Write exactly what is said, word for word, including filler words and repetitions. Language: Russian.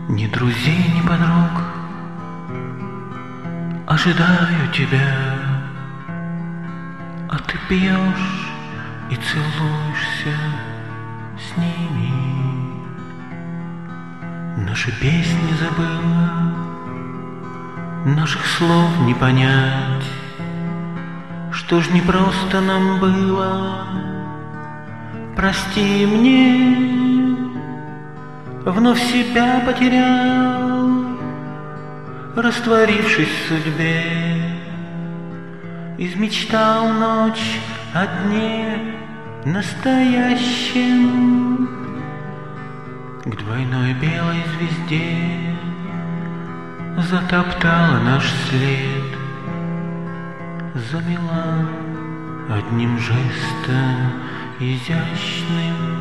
Ни друзей, ни подруг, ожидаю тебя, а ты пьешь и целуешься с ними. Наши песни забыла, наших слов не понять. Что ж не просто нам было, прости мне, вновь себя потерял, растворившись в судьбе. Измечтал ночь о дне настоящем, к двойной белой звезде затоптала наш след, замела одним жестом изящным.